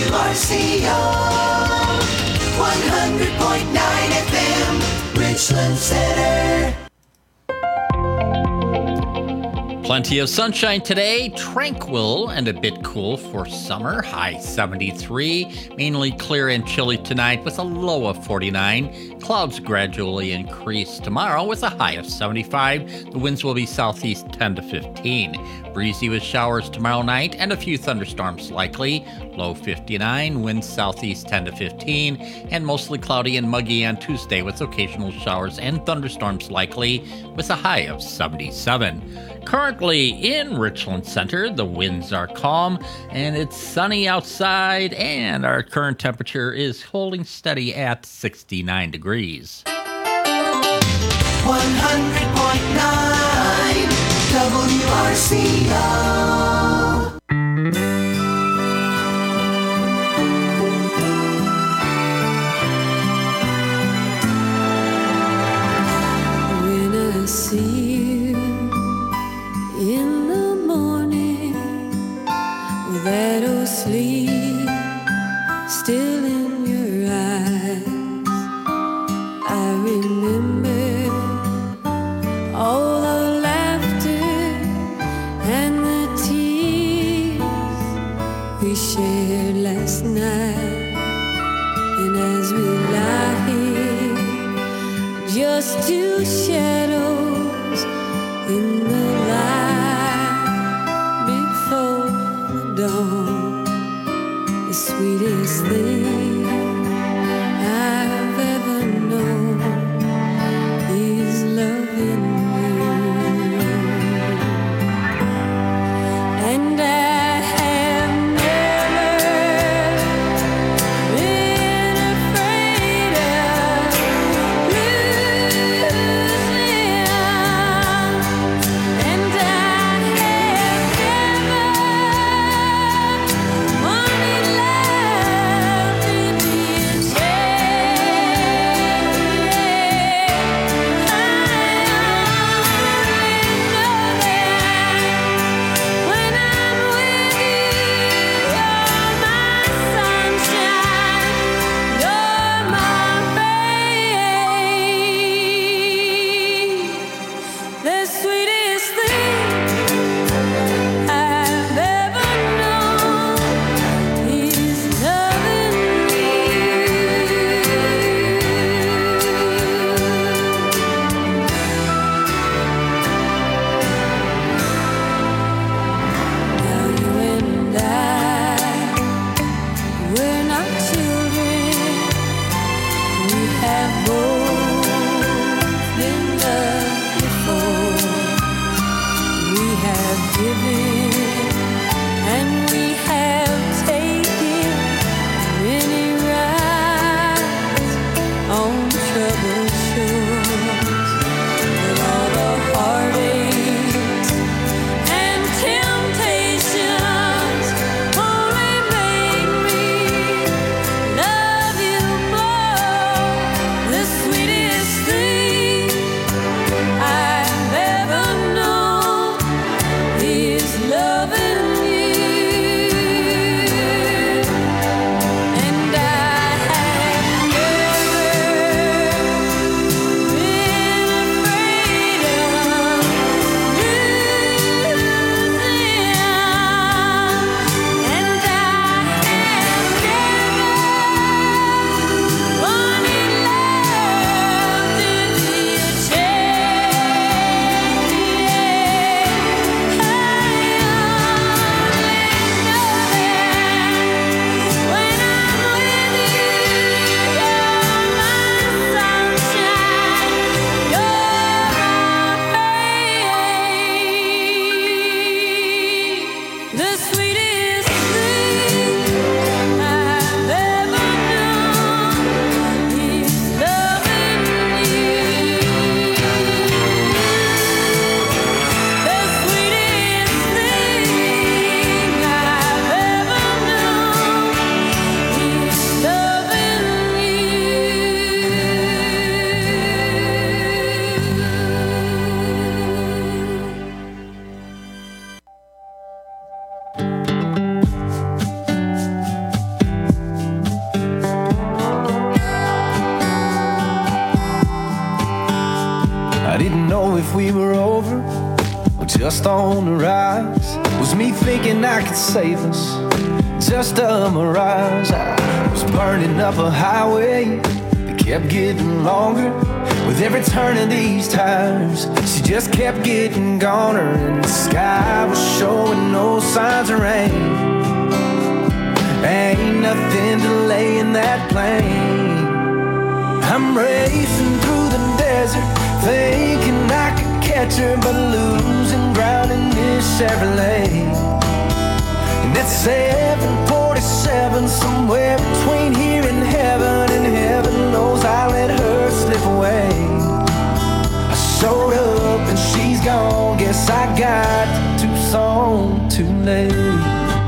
WRCO 100.9 FM, Richland Center. Plenty of sunshine today, tranquil and a bit cool for summer. High 73, mainly clear and chilly tonight with a low of 49. Clouds gradually increase tomorrow with a high of 75. The winds will be southeast 10 to 15. Breezy with showers tomorrow night and a few thunderstorms likely. Low 59, winds southeast 10 to 15, and mostly cloudy and muggy on Tuesday with occasional showers and thunderstorms likely with a high of 77. Currently in Richland Center, the winds are calm and it's sunny outside, and our current temperature is holding steady at 69 degrees. 100.9 WRCO. When I see you in the morning with that old sleep still in your eyes, I remember all the laughter and the tears we shared last night. And as we lie here, just two shadows in the light before the dawn, the sweetest thing I've ever known is loving you. And I have never been afraid of losing. And I have never wanted love to be a when I'm with you, you're my sunshine, you're my rain. The sweetest thing I've ever known is loving you. Now you and I, we're not children. We have both been loved before. We have given and we have taken many rides on troubled shores. But all the heartaches and temptations only make me love you more. The sweetest thing I've ever known is loving you. And I have never been afraid of losing. And I have never wanted love to be a the sweetest thing I've ever known is loving you. The sweetest thing I've ever known is loving you. we were over, or just on the rise? Was me thinking I could save us just a mirage? I was burning up a highway that kept getting longer with every turn of these tires. She just kept getting goner, and the sky was showing no signs of rain. Ain't nothing delaying that plane. I'm racing through the desert, thinking I could catch her, but losing ground in this Chevrolet. And it's 747, somewhere between here and heaven knows I let her slip away. I showed up and she's gone, guess I got to Tucson too late.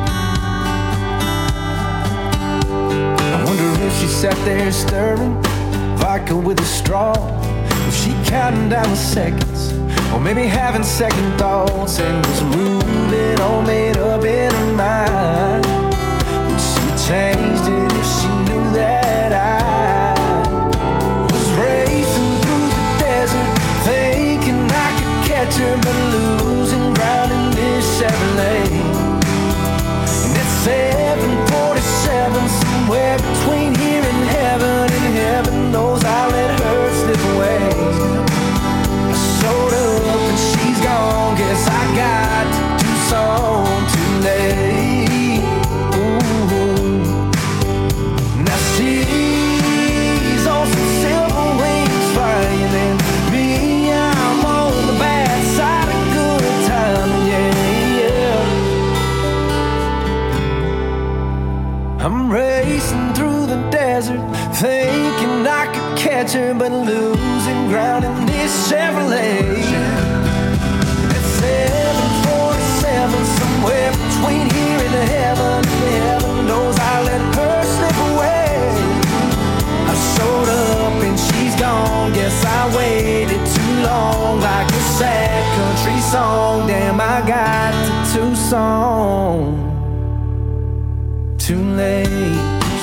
I wonder if she sat there stirring vodka with a straw, if she counting down the seconds, or maybe having second thoughts, and was moving all made up in her mind. Would she changed it if she knew that I was racing through the desert, thinking I could catch her, but losing ground in this Chevrolet. And it's 747, somewhere between here and heaven knows I let her slip away. I showed up and she's gone, guess I got to Tucson too late. Ooh. Now she's on some silver wings flying, and me, I'm on the bad side of good time, yeah. I'm racing through the desert, thinking I could catch her, but losing ground in this Chevrolet. It's 747, somewhere between here and heaven knows I let her slip away. I showed up and she's gone, guess I waited too long, like a sad country song. Damn, I got to Tucson too late.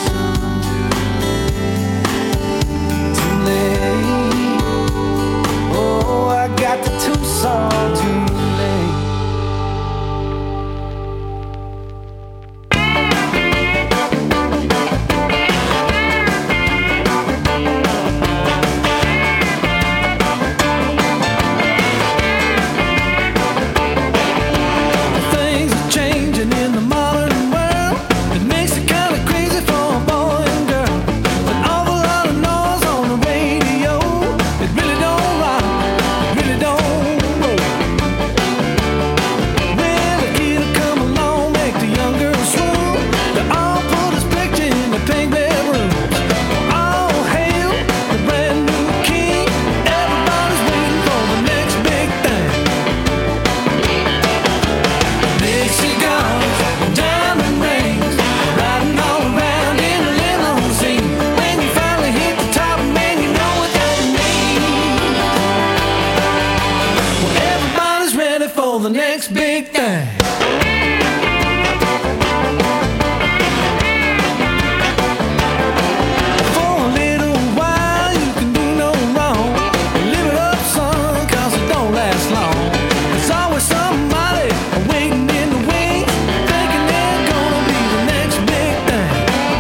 Oh, I got to Tucson too late. Things are changing in the modern world. It makes it kind of crazy for a boy and girl. An awful lot of noise on the radio. It really don't rock, it really don't roll. Well, a kid will come along, make the young girls swoon. They all put his picture in the pink bedroom. All hail the brand new king. Everybody's waiting for the next big thing. Big cigars, diamond rings, riding all around in a limousine. When you finally hit the top, man, you know what that means. Well, everybody's ready for the next big thing. For a little while, you can do no wrong. Live it up, son, 'cause it don't last long. There's always somebody waiting in the wings, thinking they're gonna be the next big thing.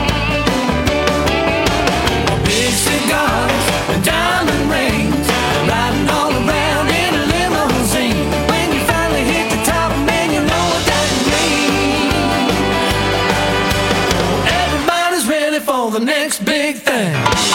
Big cigars and diamond rings, riding all around in a limousine. When you finally hit the top, man, you know what that means. Everybody's ready for the next big thing.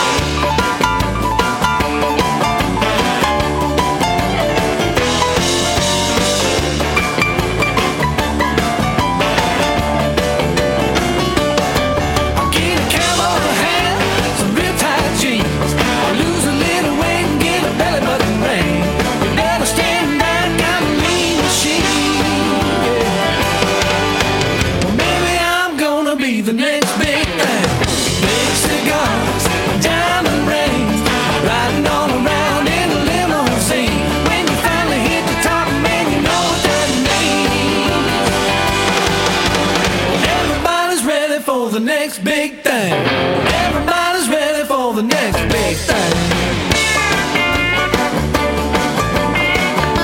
I'll get a camo hat, some real tight jeans. I'll lose a little weight and get a belly button ring. You better stand back, I'm a mean machine. Well, maybe I'm gonna be the next big thing. Big cigars, diamond rings, riding all around in a limousine. When you finally hit the top, man, you know what that means. Everybody's ready for the next big thing. Everybody's ready for the next big thing.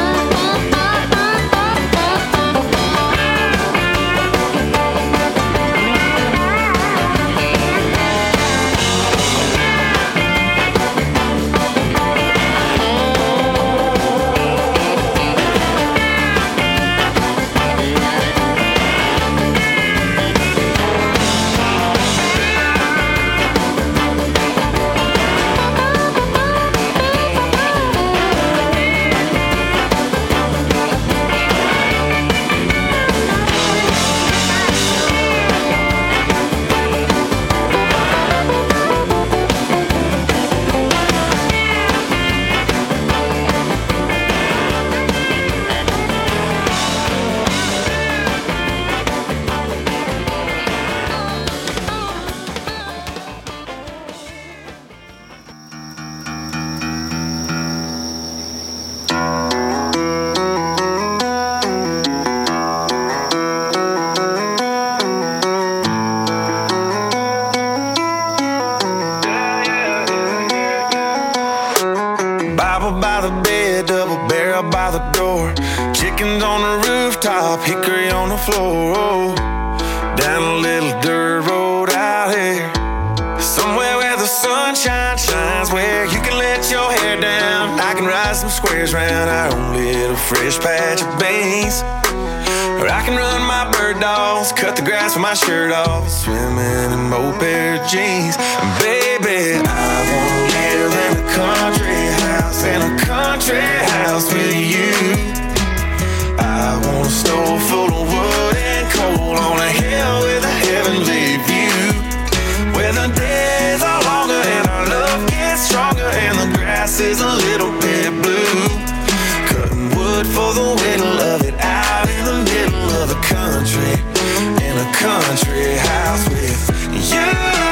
on the floor, down a little dirt road out here. Somewhere where the sunshine shines, where you can let your hair down. I can ride some squares round our own little fresh patch of beans. Or I can run my bird dogs, cut the grass with my shirt off, swimming in moped pair of jeans. And baby, I wanna live in a country house, in a country house with you. I want a stove full of wood and coal on a hill with a heavenly view, where the days are longer and our love gets stronger and the grass is a little bit blue. Cutting wood for the whittle of it out in the middle of the country, in a country house with you.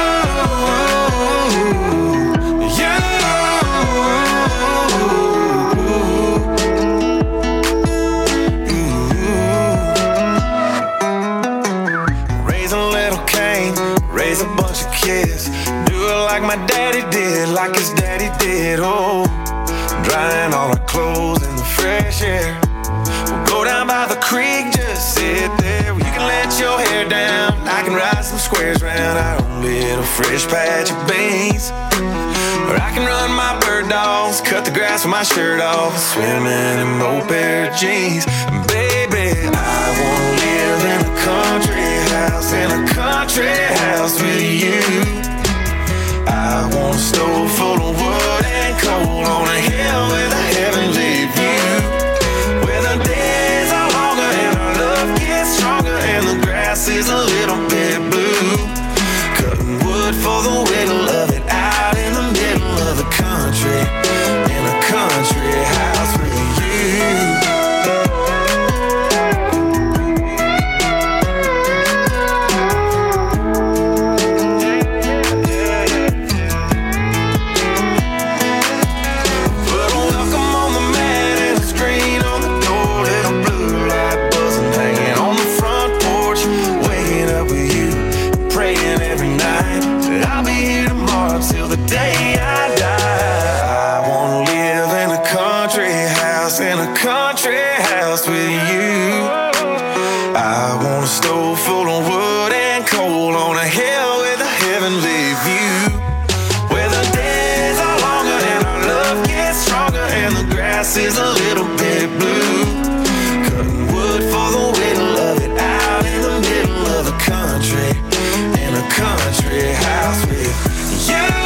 Raise a little Cain, raise a bunch of kids, do it like my daddy did, like his daddy did. Oh, drying all our clothes in the fresh air. We'll go down by the creek, just sit there. You can let your hair down, I can ride some squares round our own little fresh patch of beans. Or I can run my bird dogs, cut the grass with my shirt off, swimming in moped pair of jeans. Baby, I wanna live in a country house, in a country house with you. I want a stove full of wood and coal on a hill with a heavenly view, where the days are longer and our love gets stronger and the grass is a little bit blue. Cutting wood for the whittle of it out in the middle of the country, in a country house with you. Till the day I die, I wanna live in a country house, in a country house with you. I want a stove full of wood and coal on a hill with a heavenly view, where the days are longer and our love gets stronger and the grass is a little bit blue. Cutting wood for the whittle of it out in the middle of the country, in a country house with you.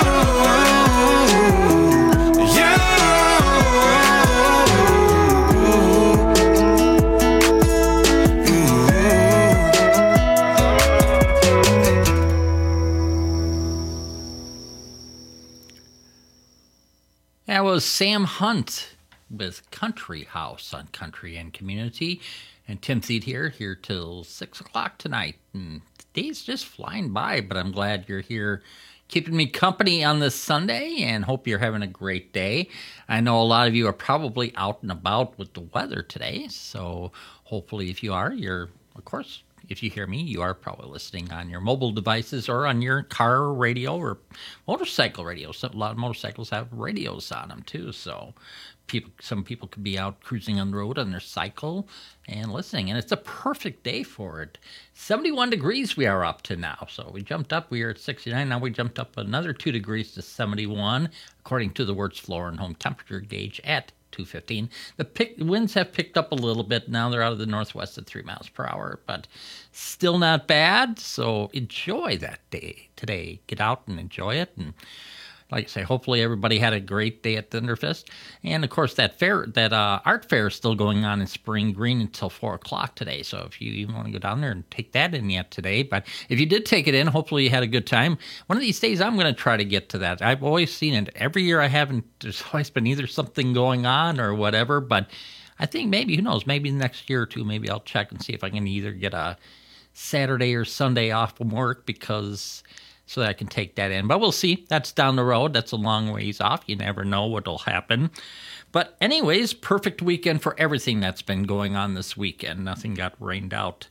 That was Sam Hunt with Country House on Country and Community. And Tim Thede here till 6 o'clock tonight. And the day's just flying by, but I'm glad you're here keeping me company on this Sunday and hope you're having a great day. I know a lot of you are probably out and about with the weather today, so hopefully if you are, of course, if you hear me, you are probably listening on your mobile devices or on your car radio or motorcycle radio. A lot of motorcycles have radios on them too, so some people could be out cruising on the road on their cycle and listening, and it's a perfect day for it. 71 degrees we are up to now, so we jumped up. We were at 69. Now we jumped up another 2 degrees to 71, according to the Words Floor and Home Temperature Gauge at 2:15. The winds have picked up a little bit. Now they're out of the northwest at 3 miles per hour, but still not bad. So enjoy that day today. Get out and enjoy it. And like I say, hopefully everybody had a great day at Thunderfest. And of course, that art fair is still going on in Spring Green until 4 o'clock today. So if you even want to go down there and take that in yet today, but if you did take it in, hopefully you had a good time. One of these days, I'm going to try to get to that. I've always seen it. Every year I haven't, there's always been either something going on or whatever, but I think maybe, who knows, maybe next year or two, maybe I'll check and see if I can either get a Saturday or Sunday off from work so that I can take that in. But we'll see. That's down the road. That's a long ways off. You never know what'll happen. But anyways, perfect weekend for everything that's been going on this weekend. Nothing got rained out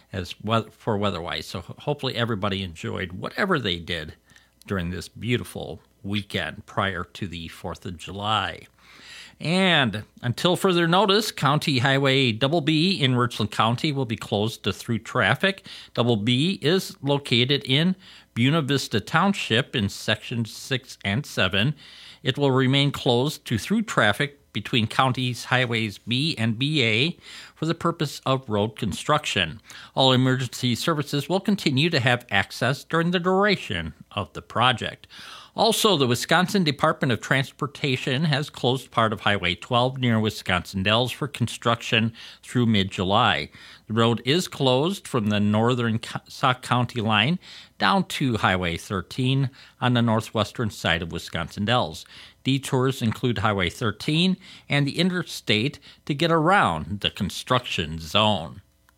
for weather-wise. So hopefully everybody enjoyed whatever they did during this beautiful weekend prior to the 4th of July. And until further notice, County Highway Double B in Richland County will be closed to through traffic. Double B is located in Buena Vista Township in Sections 6 and 7. It will remain closed to through traffic between counties highways B and BA for the purpose of road construction. All emergency services will continue to have access during the duration of the project. Also, the Wisconsin Department of Transportation has closed part of Highway 12 near Wisconsin Dells for construction through mid-July. The road is closed from the northern Sauk County line down to Highway 13 on the northwestern side of Wisconsin Dells. Detours include Highway 13 and the interstate to get around the construction zone.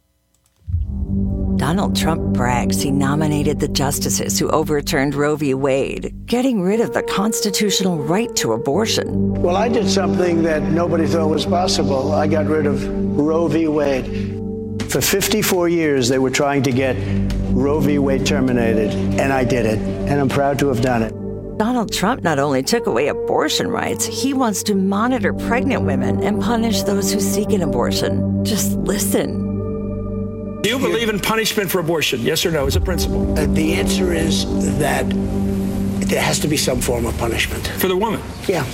Donald Trump brags he nominated the justices who overturned Roe v. Wade, getting rid of the constitutional right to abortion. Well, I did something that nobody thought was possible. I got rid of Roe v. Wade. For 54 years, they were trying to get Roe v. Wade terminated, and I did it, and I'm proud to have done it. Donald Trump not only took away abortion rights, he wants to monitor pregnant women and punish those who seek an abortion. Just listen. Do you believe in punishment for abortion? Yes or no, as a principle? The answer is that there has to be some form of punishment. For the woman? Yeah.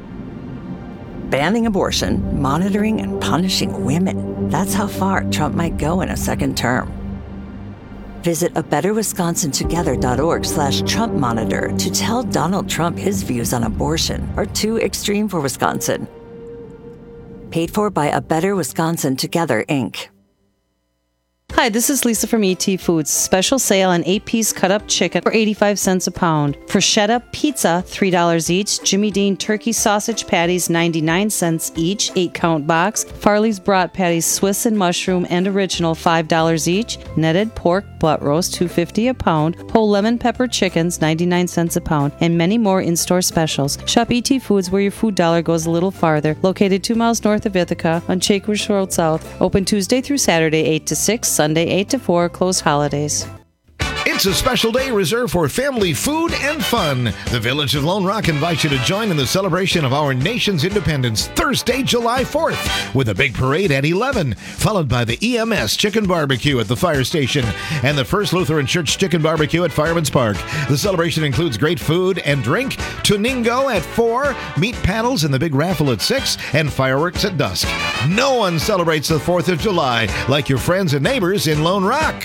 Banning abortion, monitoring, and punishing women. That's how far Trump might go in a second term. Visit abetterwisconsintogether.org/Trump Monitor to tell Donald Trump his views on abortion are too extreme for Wisconsin. Paid for by A Better Wisconsin Together, Inc. Hi, this is Lisa from ET Foods. Special sale on 8-piece cut-up chicken for 85 cents a pound. Bruschetta pizza, $3 each. Jimmy Dean turkey sausage patties, 99 cents each, 8-count box. Farley's brat patties, Swiss and mushroom and original, $5 each. Netted pork butt roast, $2.50 a pound. Whole lemon pepper chickens, 99 cents a pound. And many more in-store specials. Shop ET Foods where your food dollar goes a little farther. Located 2 miles north of Ithaca on Chakers Road South. Open Tuesday through Saturday, 8 to 6. Sunday 8 to 4, closed holidays. It's a special day reserved for family food and fun. The Village of Lone Rock invites you to join in the celebration of our nation's independence Thursday, July 4th, with a big parade at 11, followed by the EMS Chicken Barbecue at the fire station and the First Lutheran Church Chicken Barbecue at Fireman's Park. The celebration includes great food and drink, tuningo at 4, meat paddles in the big raffle at 6, and fireworks at dusk. No one celebrates the 4th of July like your friends and neighbors in Lone Rock.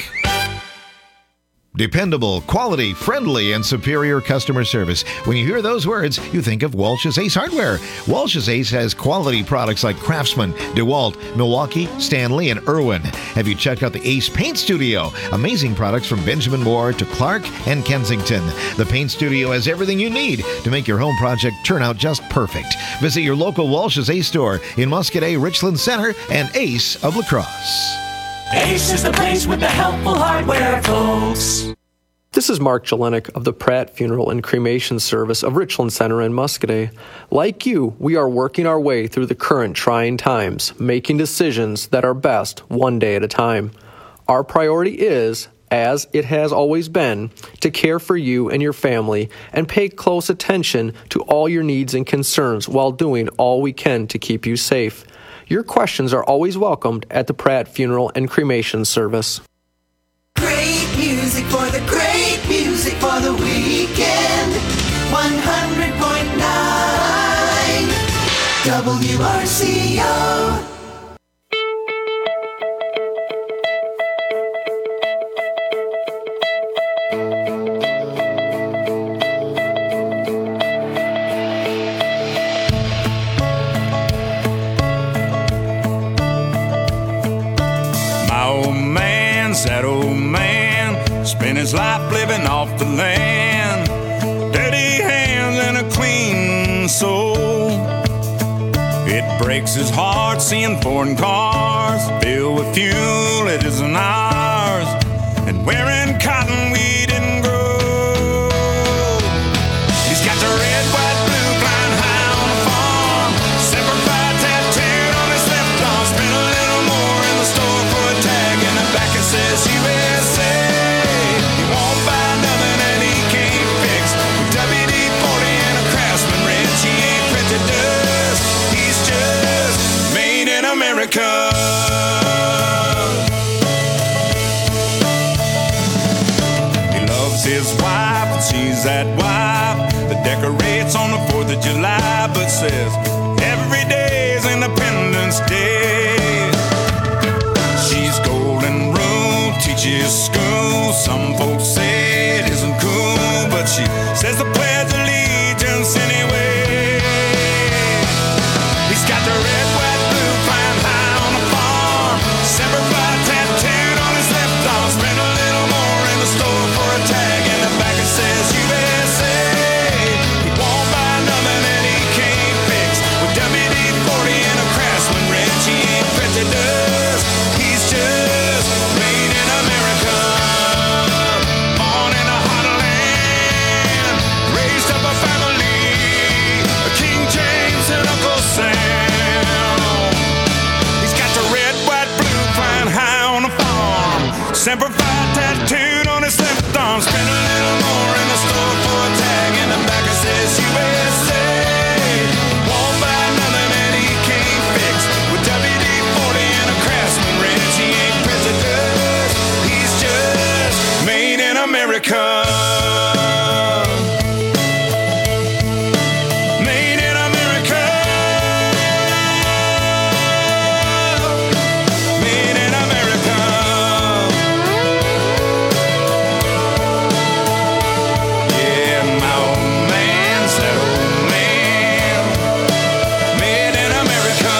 Dependable, quality, friendly, and superior customer service. When you hear those words, you think of Walsh's Ace Hardware. Walsh's Ace has quality products like Craftsman, DeWalt, Milwaukee, Stanley, and Irwin. Have you checked out the Ace Paint Studio? Amazing products from Benjamin Moore to Clark and Kensington. The Paint Studio has everything you need to make your home project turn out just perfect. Visit your local Walsh's Ace store in Muscadet, Richland Center, and Ace of La Crosse. Ace is the place with the helpful hardware, folks. This is Mark Jelinek of the Pratt Funeral and Cremation Service of Richland Center in Muscadet. Like you, we are working our way through the current trying times, making decisions that are best one day at a time. Our priority is, as it has always been, to care for you and your family and pay close attention to all your needs and concerns while doing all we can to keep you safe. Your questions are always welcomed at the Pratt Funeral and Cremation Service. Great music for the great music for the weekend. 100.9 WRCO. That old man spent his life living off the land, dirty hands and a clean soul. It breaks his heart seeing foreign cars filled with fuel it isn't ours, and wearing cotton we didn't grow. He's got the red, white, blue flying high on the farm, Semper Fi tattooed on his left arm. Spent a little more in the store for a tag, and the back it says USA. He won't buy nothing and he can't fix with WD-40 and a Craftsman wrench. He ain't printed dust, he's his wife, and she's that wife that decorates on the 4th of July, but says every day is Independence Day. She's golden rule, teaches school. Some folks say it isn't cool, but she says the Pledge of Allegiance anyway. He's got the red, white, blue flying high on the farm. Semper Fi tattooed on his left arm. Spent a little more in the store for a tag, and the back it says USA. He won't buy nothing that he can't fix. With WD-40 and a Craftsman wrench, he ain't prejudiced. He's just made in America. Born in a heartland, raised up a family, King James and Uncle Sam. He's got the red, white, blue flying high on the farm. Semper Fi tattooed on his left arm. Spent a little more in the store for a tag, and the back it says USA. Won't buy nothing that he can't fix. With WD-40 and a Craftsman wrench, he ain't prejudiced. He's just made in America. Made in America. Made in America. Yeah, my old man's that old man. Made in America.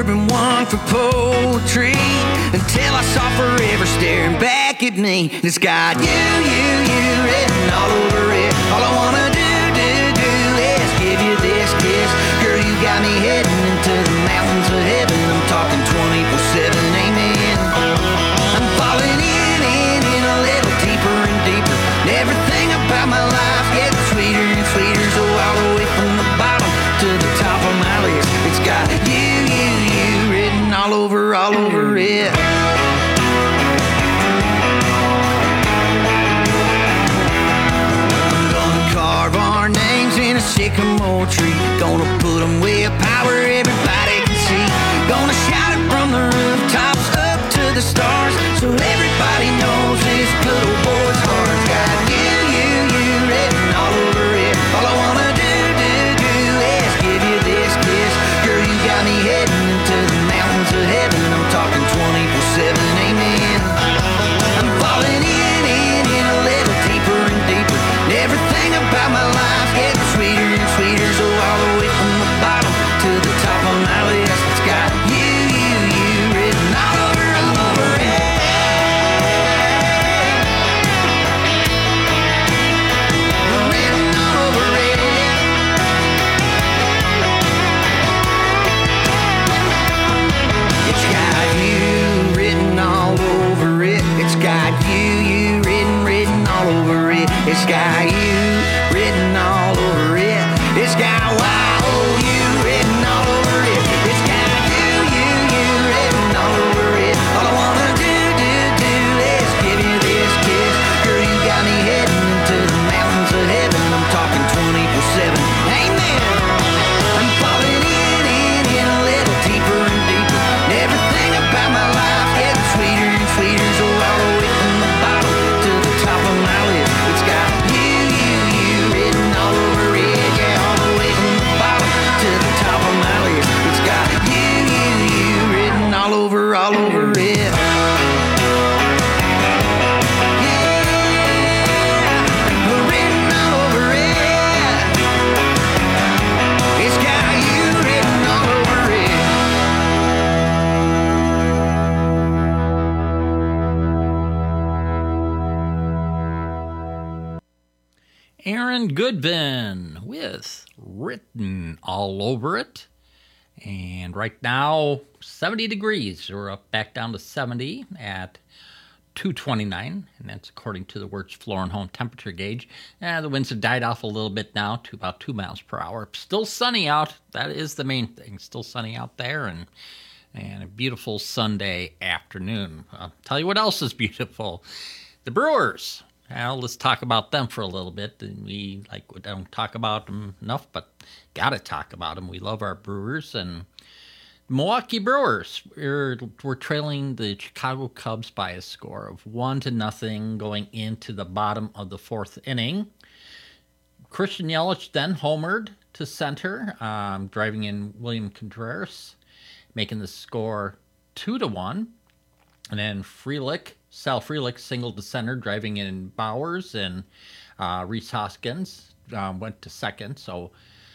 been one for poetry until I saw forever staring back at me. And it's got you written all over it. All I wanna do is give you this kiss. Girl, you got me heading into the mountains of heaven. I'm talking 24/7, amen. I'm falling in a little deeper and deeper. And everything about my life gets sweeter and sweeter. So all the way from the bottom to the top of my list, it's got you written all over it. I'm gonna carve our names in a sycamore tree. Gonna put them way up high where everybody can see. Gonna shout it from the rooftops up to the stars, so everybody knows this good old boy's heart. Got you written all over it. All I wanna do is give you this kiss. Girl, you got me heading into the mountains of heaven. I'm talking 24/7, amen. I'm falling in a little deeper and deeper. And everything about my life gets sweeter and sweeter. So all the way from the bottom to the top of my list, it's got you written all over it. Written all over it. It's got you written all over it. It's got you written all over it. It's got you written all over it. It's got you written all over it. It's got you written all over it. All I wanna do is give you this kiss. Girl, you got me heading into the mountains of heaven. I'm talking 24/7, amen. I'm falling in a little deeper and deeper. And everything about my life gets sweeter and sweeter. So all the way from the bottom to the top of my list, it's got you written all over it. Yeah, all the way from the bottom to the top of my list, it's got you written all over it. Yeah, written all over it. It's got you written all over it. Aaron Goodvin with Written All Over It. And right now, 70 degrees. We're up back down to 70 at 229, and that's according to the Wirtz Floor and Home temperature gauge. The winds have died off a little bit now to about 2 miles per hour. Still sunny out. That is the main thing. Still sunny out there, and a beautiful Sunday afternoon. I'll tell you what else is beautiful. The Brewers. Well, let's talk about them for a little bit. We don't talk about them enough, but got to talk about them. We love our Brewers. And Milwaukee Brewers, we're trailing the Chicago Cubs by a score of 1-0 going into the bottom of the fourth inning. Christian Yelich then homered to center, driving in William Contreras, making the score 2-1. And then Sal Frelick singled to center, driving in Bowers, and Rhys Hoskins went to second. So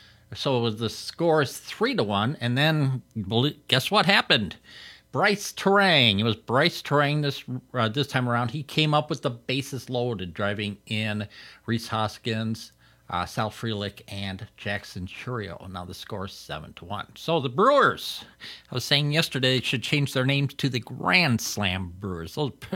the score is 3-1. And then guess what happened? Bryce Terang. It was Bryce Terang this time around. He came up with the bases loaded, driving in Rhys Hoskins, Sal Frelick, and Jackson Chourio. Now the score is 7-1. So the Brewers, I was saying yesterday, they should change their names to the Grand Slam Brewers.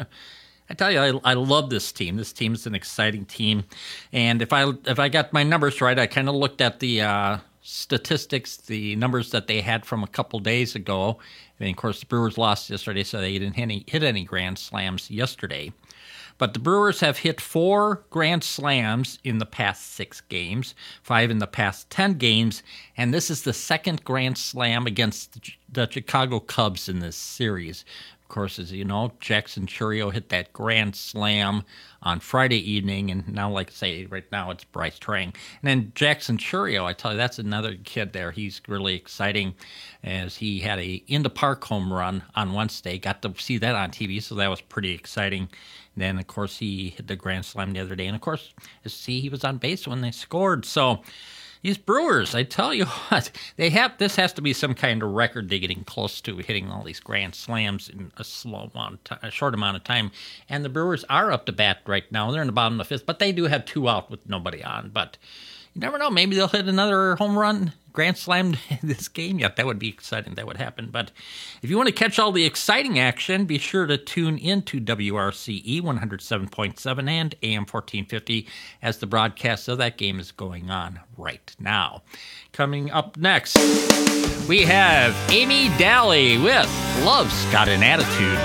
I tell you, I love this team. This team is an exciting team. And if I got my numbers right, I kind of looked at the statistics, the numbers that they had from a couple days ago. And of course, the Brewers lost yesterday, so they didn't hit any Grand Slams yesterday. But the Brewers have hit 4 Grand Slams in the past 6 games, 5 in the past 10 games, and this is the second Grand Slam against the Chicago Cubs in this series. Of course, as you know, Jackson Chourio hit that Grand Slam on Friday evening, and now, like I say, right now it's Bryce Terang. And then Jackson Chourio, I tell you, that's another kid there. He's really exciting, as he had a in-the-park home run on Wednesday. Got to see that on TV, so that was pretty exciting. And then, of course, he hit the Grand Slam the other day. And, of course, he was on base when they scored. So, These Brewers, I tell you what, this has to be some kind of record. They're getting close to hitting all these grand slams in a short amount of time. And the Brewers are up to bat right now. They're in the bottom of the fifth, but they do have 2 out with nobody on. But you never know. Maybe they'll hit another home run, grand slam this game yet. That would be exciting. That would happen. But if you want to catch all the exciting action, be sure to tune into WRCE 107.7 and AM 1450 as the broadcast of that game is going on right now. Coming up next, we have Amy Daly with Love's Got an Attitude.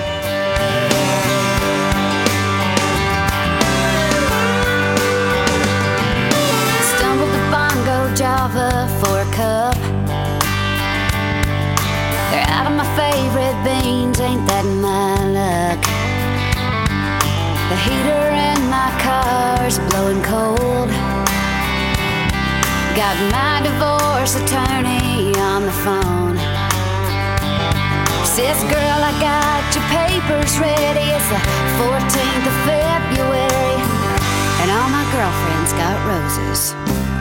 Java for a cup. They're out of my favorite beans, ain't that my luck? The heater in my car's blowing cold. Got my divorce attorney on the phone. Says, girl, I got your papers ready. It's the 14th of February, and all my girlfriends got roses.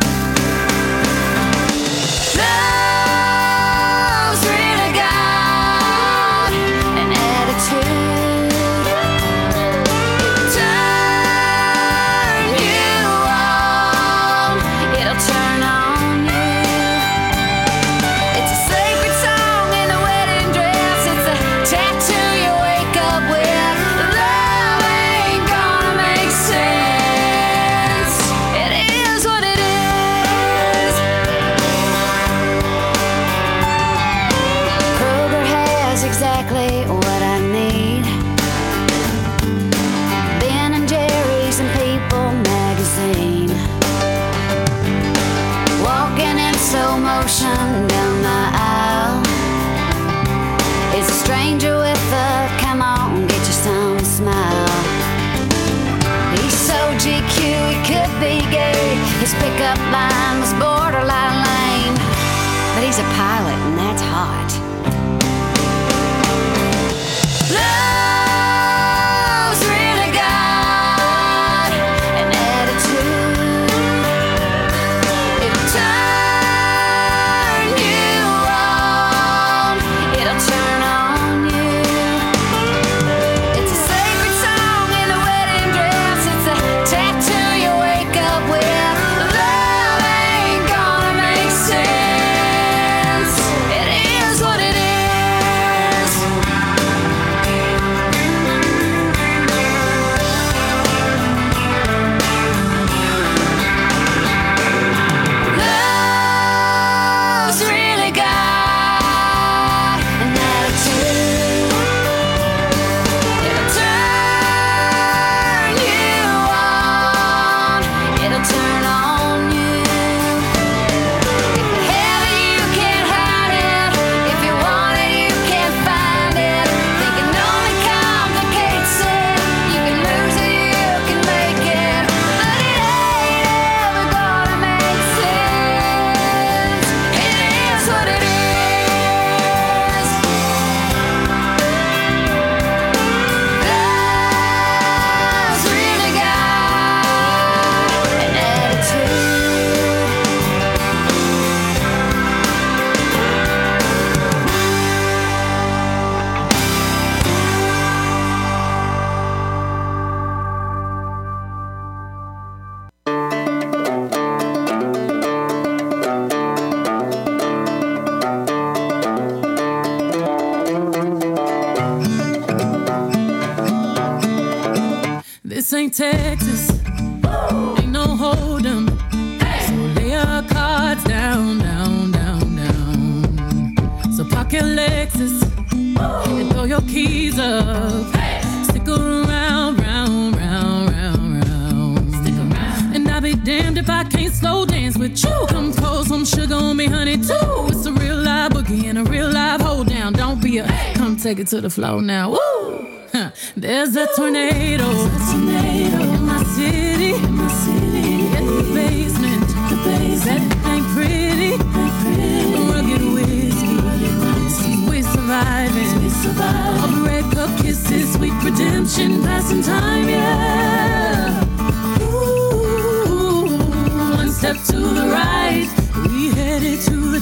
Love's really got an attitude. It'll turn you on. It'll turn on you. It's a sacred song in a wedding dress. It's a tattoo you wake up with. Love ain't gonna make sense. It is what it is. Exactly what I need. Ben and Jerry's and People magazine. Walking in slow motion down the aisle. It's a stranger with a come on, get you some smile. He's so GQ, he could be gay. His pickup line was borderline lame, but he's a pilot and that's hot. Love's really got an attitude. It'll turn you on. It'll turn on you. It's a sacred song in a wedding dress. It's a tattoo you wake up with. Love ain't gonna make sense. It is what it is. Love's really got an attitude. It'll turn you on. It'll turn on you. If you have it, you can't hide it. If you want it, you can't find it. Thinking only complicates it. You can lose it, you can make it, but it ain't ever gonna make sense. It is what it is. Love's really got an attitude. This ain't Texas, ain't no hold'em. So lay your cards down, down, down, down. So park your Lexus and throw your keys up. Stick around, round, round, round, round. Stick around. And I'll be damned if I can't slow dance with you. Come pour some sugar on me, honey, too. It's a real live boogie and a real live hold down. Don't be a come take it to the floor now. Woo! Huh. There's a tornado in my city, in the basement. That ain't pretty. Rugged whiskey, we surviving. All the red cup kisses, sweet redemption, passing time, yeah. Ooh, one step to the right,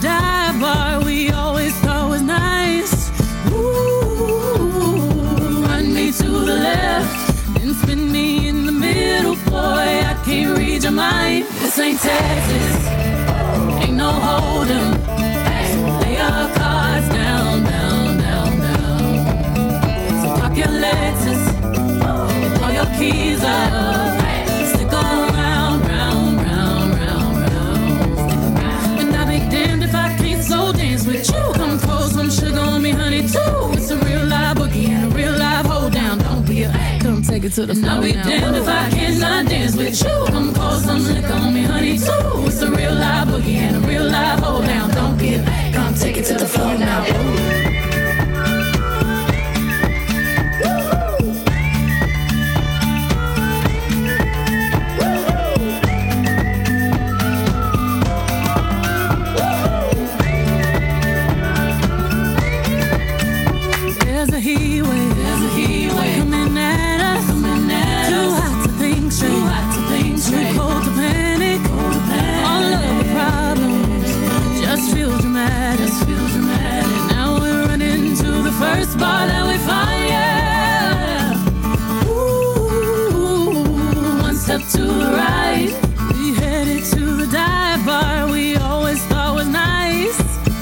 dive bar we always thought was nice. Ooh, run me to the left, then spin me in the middle. Boy, I can't read your mind. This ain't Texas, ain't no hold'em. Lay our cards down, down, down, down. So park your Lexus, throw your keys up. Stick around, round, round, round, round. And I'll be damned if I can't so dance with you. Come pour some sugar on me, honey, too. It's a real live boogie and a real live hold down. Don't be a come take it to the floor. I'll be damned if I cannot dance with you. Come pour some liquor on me, honey, too. It's a real live boogie and a real live hold down. Don't be a come take it to the floor now. There's a heat wave coming at us. Too hot to think straight, too cold to panic. All of the problems just feel dramatic. Now we're running to the first bar that we find, yeah. Ooh, one step to the right, we headed to the dive bar we always thought was nice.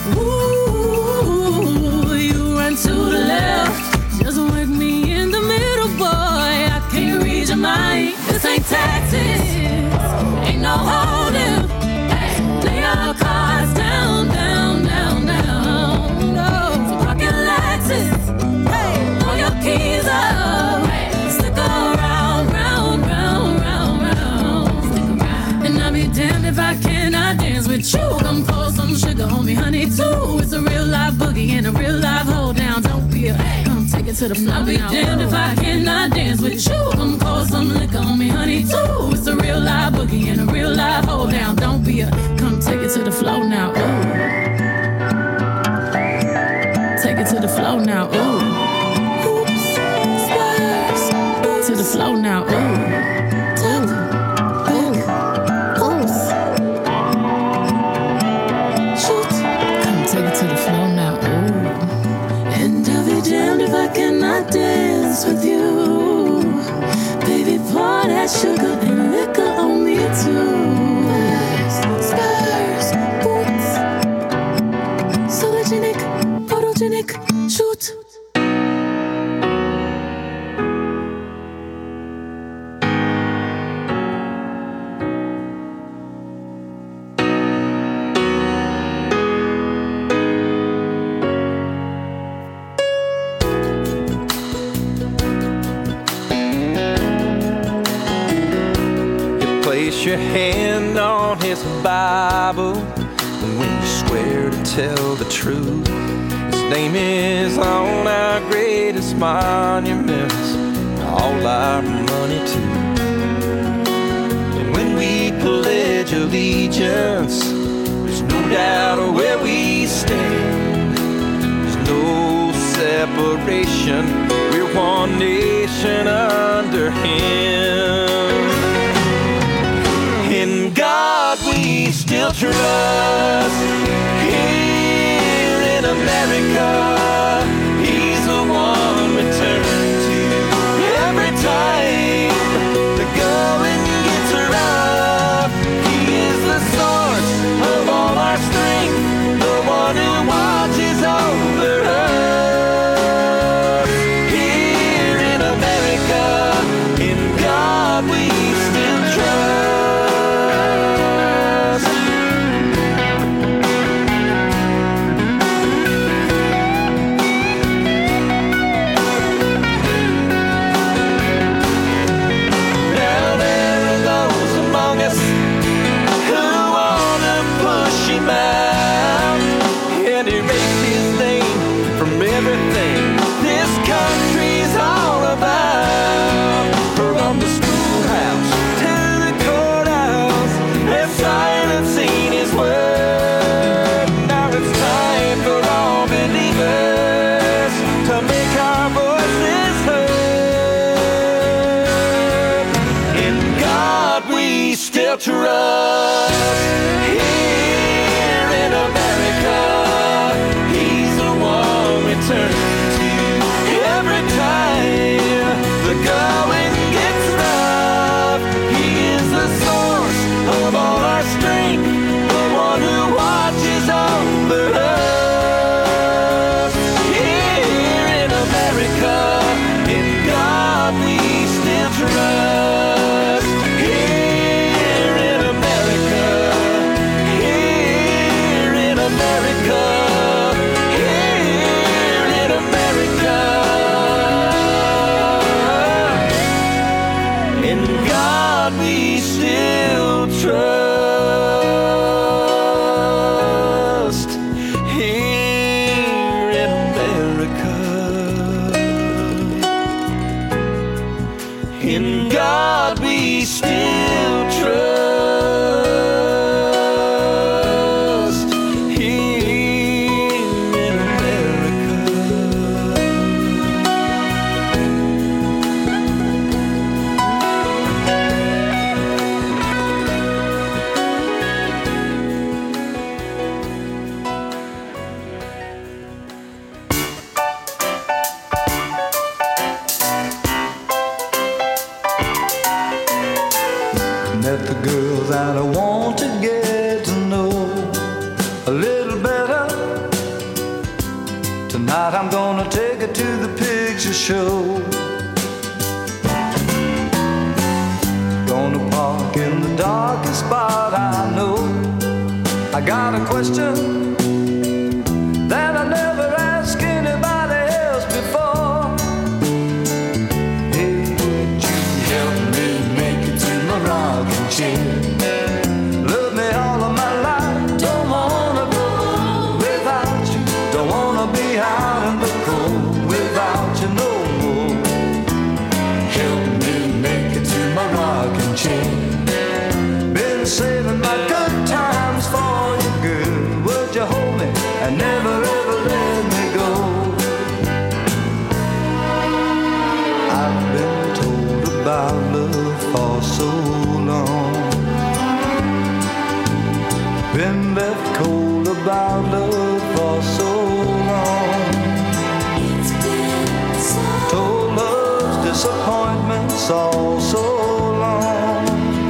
Ooh, you run to the left, just work me in the middle, boy. I can't read your mind. This ain't Texas, ain't no hold'em. Lay our cards down, down, down, down. No, so park your Lexus, throw your keys up. Stick around, round, round, round, round. And I'll be damned if I cannot dance with you. Come pour some sugar on me, honey, too. It's a real live boogie and a real live hold down. Don't be a come take it to the floor. I'll be damned if I cannot dance with you. Come pour some liquor on me, honey, too. It's a real live boogie and a real live hold down. Don't be a come take it to the floor now. Ooh. Take it to the floor now. Ooh. Oops, spurs. To the floor now. Ooh. Take it to the floor now, ooh. And I'll be damned if I cannot dance with you. Baby, pour that sugar and liquor on me too. Spurs, boots, sologenic, photogenic, shoot. Place your hand on his Bible when you swear to tell the truth. His name is on our greatest monuments, all our money too. And when we pledge allegiance, there's no doubt of where we stand. There's no separation, we're one nation under him. In God we still trust. Here in America, He's the one we turn to. Every time the going gets rough, He is the source of all our strength, the one who watches over us. Here in America, in God we still trust. Trust here in America. In God we still trust. Here in America. Met the girl that I want to get to know a little better. Tonight I'm gonna take her to the picture show. Gonna park in the darkest spot I know. I got a question that I never asked anybody else before. Hey, would you help me make it to my rocking chair? Love me all of my life, don't wanna go without you. Don't wanna be out in the cold without you no more. Help me make it to my rocking chair. Been saving my good times for you, girl. Would you hold me and never ever let me go? I've been told about love for so long. Been left cold about love for so long. Told love's disappointments all so long.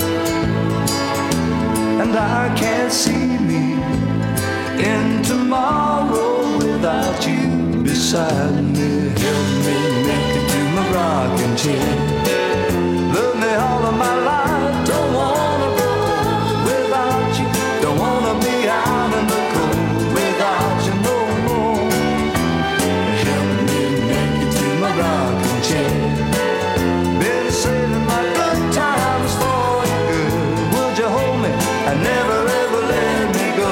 And I can't see me in tomorrow without you beside me. Help me make it to my rocking chair. Love me all of my life, don't wanna go without you. Don't wanna be out in the cold without you no more. Help me make it to my rocking chair. Been saving my good times for you, girl. Would you hold me and never ever let me go?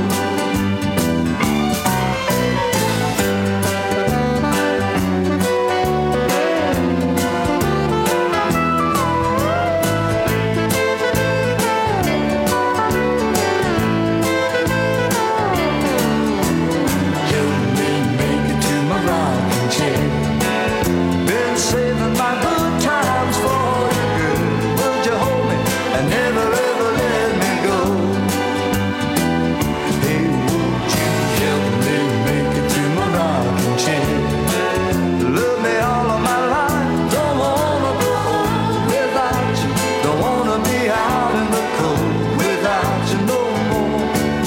Help me make it to my rocking chair. Been saving my good times for you, girl. Would you hold me and never ever let me go? Hey, would you help me make it to my rocking chair? Love me all of my life, don't wanna go without you. Don't wanna be out in the cold without you no more.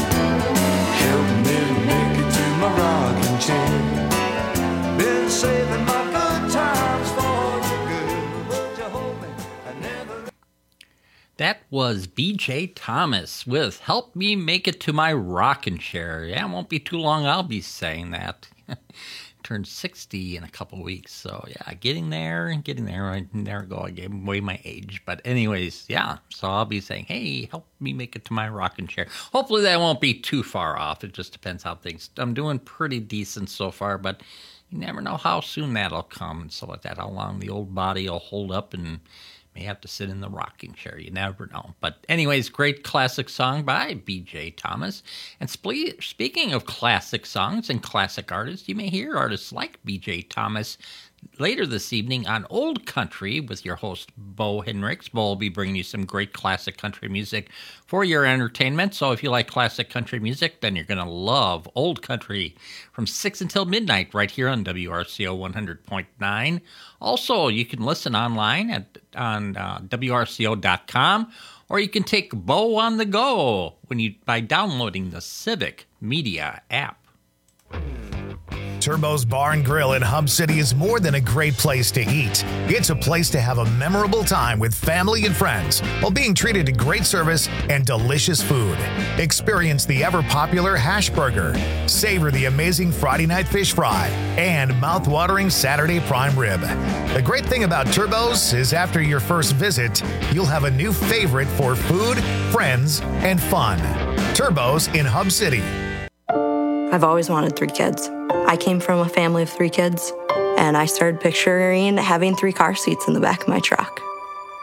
Help me make it to my rocking chair. Been saving my good times for you, girl. Would you hold me and never? That was BJ Thomas with Help Me Make It to My Rockin' Chair. Yeah, it won't be too long I'll be saying that. Turned 60 in a couple weeks, so yeah, getting there. There we go, I gave away my age. But anyways, yeah, so I'll be saying, hey, help me make it to my rocking chair. Hopefully that won't be too far off. It just depends how things, I'm doing pretty decent so far, but you never know how soon that'll come and stuff like that, how long the old body will hold up and may have to sit in the rocking chair. You never know. But anyways, great classic song by B.J. Thomas. And speaking of classic songs and classic artists, you may hear artists like B.J. Thomas later this evening on Old Country with your host, Bo Henricks. Bo will be bringing you some great classic country music for your entertainment. So if you like classic country music, then you're going to love Old Country from 6 until midnight right here on WRCO 100.9. Also, you can listen online on WRCO.com, or you can take Bo on the go by downloading the Civic Media app. Turbo's Bar and Grill in Hub City is more than a great place to eat. It's a place to have a memorable time with family and friends while being treated to great service and delicious food. Experience the ever-popular hash burger, savor the amazing Friday night fish fry, and mouth-watering Saturday prime rib. The great thing about Turbo's is after your first visit, you'll have a new favorite for food, friends, and fun. Turbo's in Hub City. I've always wanted 3 kids. I came from a family of 3 kids, and I started picturing having 3 car seats in the back of my truck.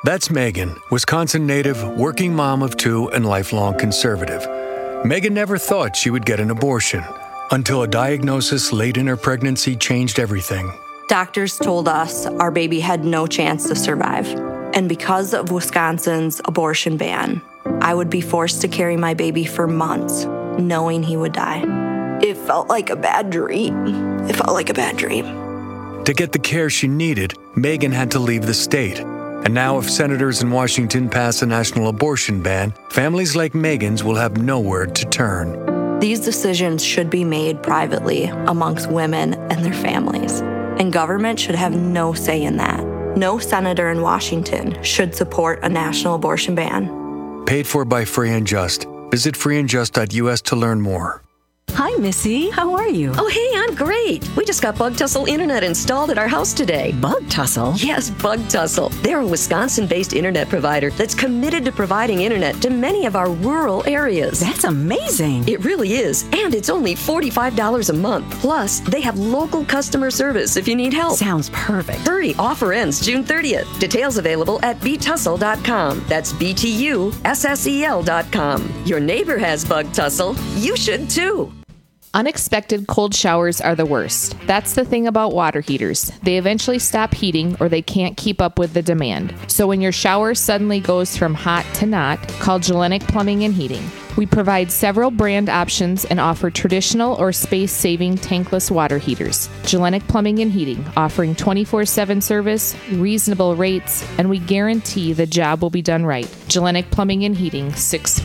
That's Megan, Wisconsin native, working mom of 2 and lifelong conservative. Megan never thought she would get an abortion until a diagnosis late in her pregnancy changed everything. Doctors told us our baby had no chance to survive. And because of Wisconsin's abortion ban, I would be forced to carry my baby for months, knowing he would die. It felt like a bad dream. It felt like a bad dream. To get the care she needed, Megan had to leave the state. And now if senators in Washington pass a national abortion ban, families like Megan's will have nowhere to turn. These decisions should be made privately amongst women and their families. And government should have no say in that. No senator in Washington should support a national abortion ban. Paid for by Free and Just. Visit freeandjust.us to learn more. Hi, Missy. How are you? Oh, hey, I'm great. We just got Bug Tussle Internet installed at our house today. Bug Tussle? Yes, Bug Tussle. They're a Wisconsin-based internet provider that's committed to providing internet to many of our rural areas. That's amazing. It really is. And it's only $45 a month. Plus, they have local customer service if you need help. Sounds perfect. Hurry, offer ends June 30th. Details available at btussle.com. That's BTUSSEL.com. Your neighbor has Bug Tussle. You should too. Unexpected cold showers are the worst. That's the thing about water heaters. They eventually stop heating or they can't keep up with the demand. So when your shower suddenly goes from hot to not, call Gellenic Plumbing and Heating. We provide several brand options and offer traditional or space-saving tankless water heaters. Gellenic Plumbing and Heating, offering 24/7 service, reasonable rates, and we guarantee the job will be done right. Gellenic Plumbing and Heating,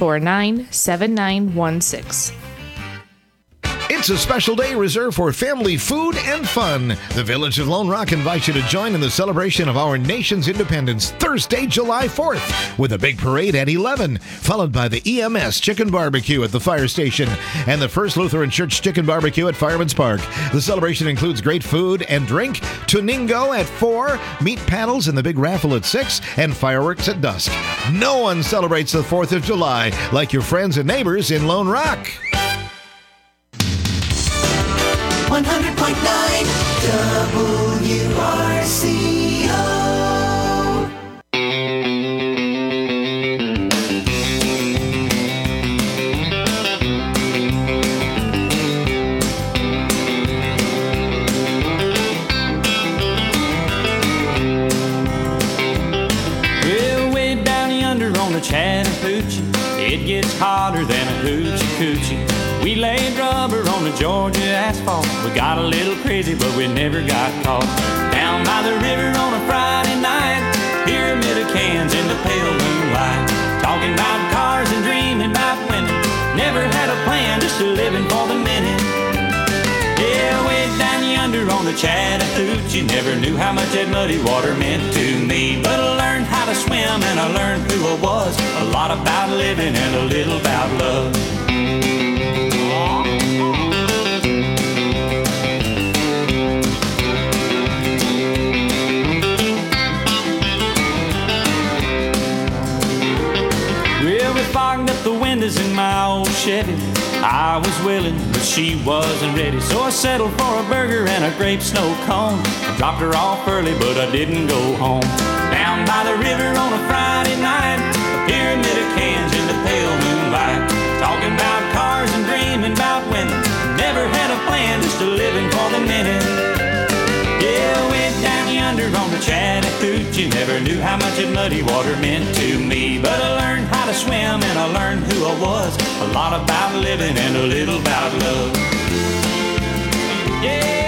649-7916. It's a special day reserved for family food and fun. The Village of Lone Rock invites you to join in the celebration of our nation's independence Thursday, July 4th, with a big parade at 11, followed by the EMS Chicken Barbecue at the fire station and the First Lutheran Church Chicken Barbecue at Fireman's Park. The celebration includes great food and drink, tuningo at 4, meat paddles and the big raffle at 6, and fireworks at dusk. No one celebrates the 4th of July like your friends and neighbors in Lone Rock. 100.9 WRCO. Well, way down yonder on the Chattahoochee, it gets hotter than a hoochie coochie. We laid rubber on the Georgia asphalt. We got a little crazy, but we never got caught. Down by the river on a Friday night, pyramid of cans in the pale moonlight. Talking about cars and dreaming about women. Never had a plan, just living for the minute. Yeah, way down yonder on the Chattahoochee, never knew how much that muddy water meant to me. But I learned how to swim and I learned who I was. A lot about living and a little about love. Fogged up the windows in my old Chevy. I was willing, but she wasn't ready. So I settled for a burger and a grape snow cone. I dropped her off early, but I didn't go home. Down by the river on a Friday night, a pyramid of cans in the pale moonlight. Talking about cars and dreaming about women. Never had a plan, just a living for the minute. Yeah, way down yonder on the Chattahoochee, never knew how much that muddy water meant to me. But I learned how to swim and I learned who I was. A lot about living and a little about love. Yeah.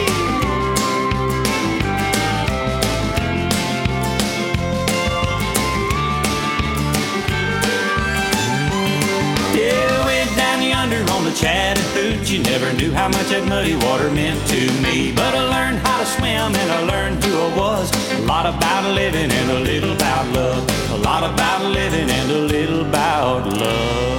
Yeah, way down yonder on the Chattahoochee, never knew how much that muddy water meant to me. But I learned how to swim and I learned who I was. A lot about living and a little about love. A lot about living and a little about love.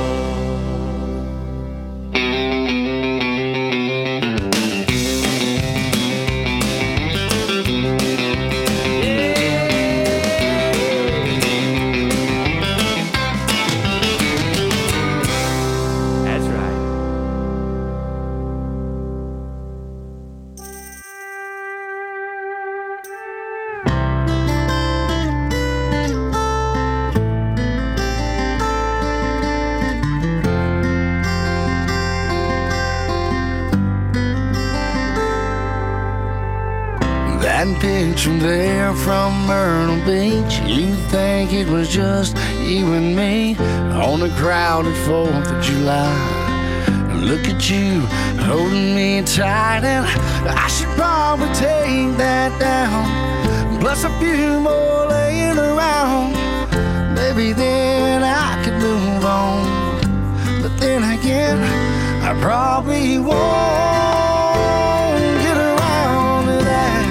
picture there from Myrtle Beach. You think it was just you and me on a crowded 4th of July. Look at you holding me tight, and I should probably take that down, plus a few more laying around. Maybe then I could move on, but then again I probably won't get around to that.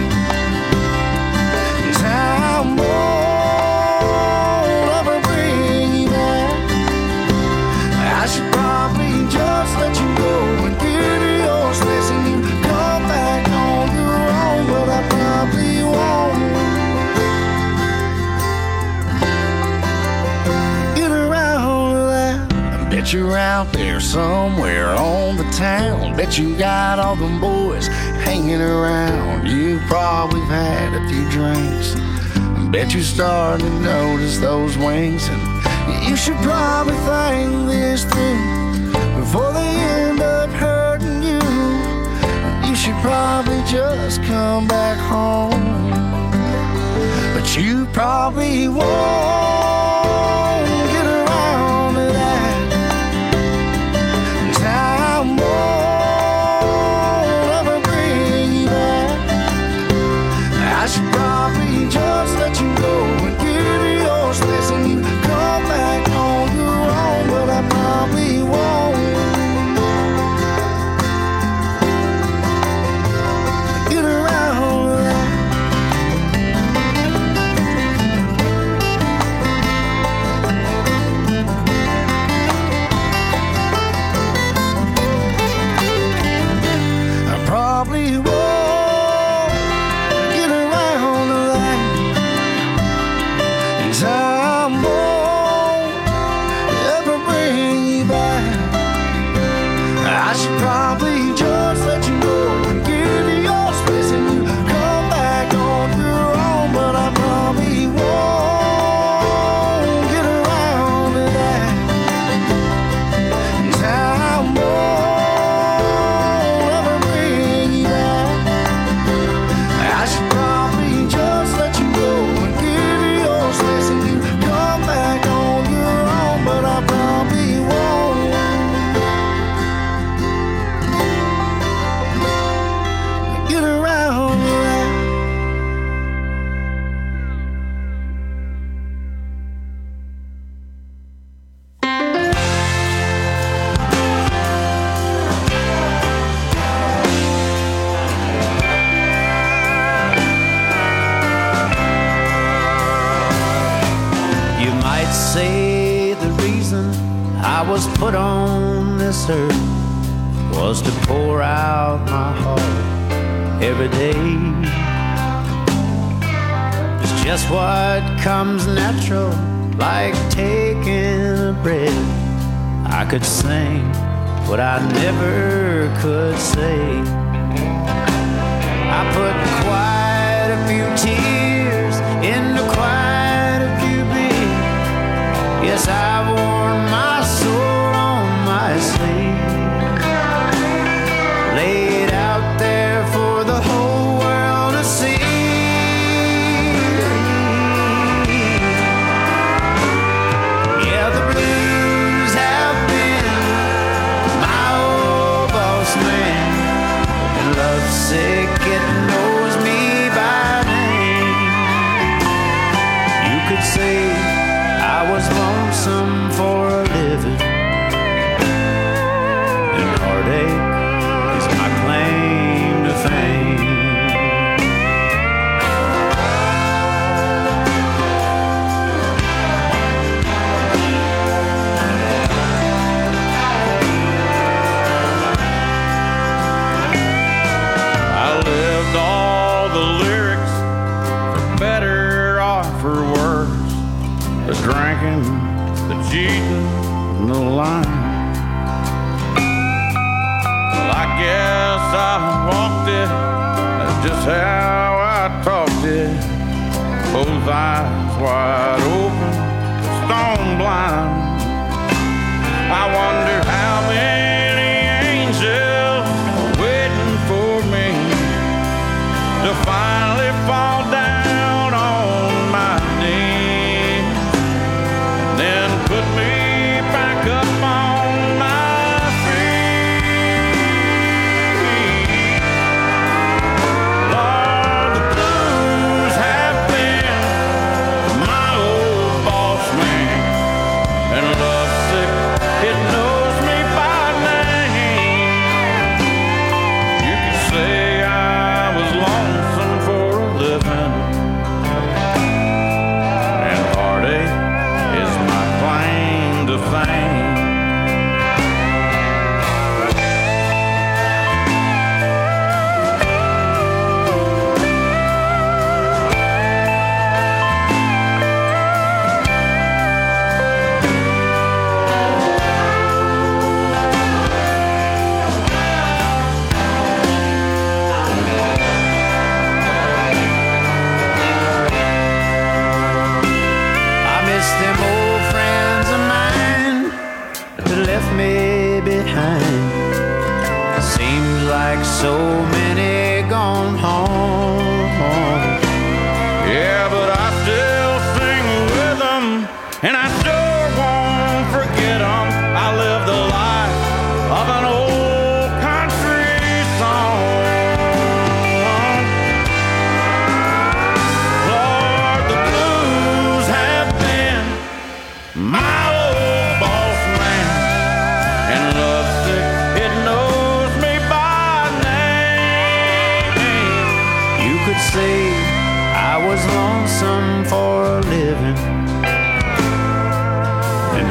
Time won't ever bring you back. I should probably just let you go and get to your space, and you come back on your own, but I probably won't get around to that. I bet you're out there somewhere on the town. Bet you got all them boys hanging around. You probably had a few drinks. I bet you're starting to notice those wings, and you should probably think this through before they end up hurting you. You should probably just come back home, but you probably won't get around to that. Time won't ever bring you back. I should probably just let you go and get to your space, and you come back on your own, but I probably won't get around to that. I probably won't get around to that. And time won't ever bring you back. I should probably just let you go and get to your space, and you come back on your own, but I probably won't get around to that. Time won't ever bring you back. I should probably just let you go and get to your space, and you come back on your own, but I probably won't get around to that. You might say the reason I was put on this earth was to pour out my heart every day. It's just what comes natural, like taking a breath. I could sing what I never could say. I put quite a few tears into quite a few beers. Yes, I've worn my soul on my sleeve, laid out there for the whole world to see. Yeah, the blues have been my old boss man, and lovesick, it knows me by name. You could say I was lonesome for a living, and heartache is my claim to fame. I lived all the lyrics, for better or for worse. The drinking, the cheating, and the lying. Well, I guess I walked it, that's just how I talked it. Both eyes wide open, stone blind. I wonder how many angels are waiting for me to finally fall down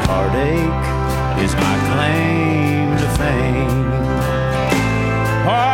Heartache is my claim to fame. Oh,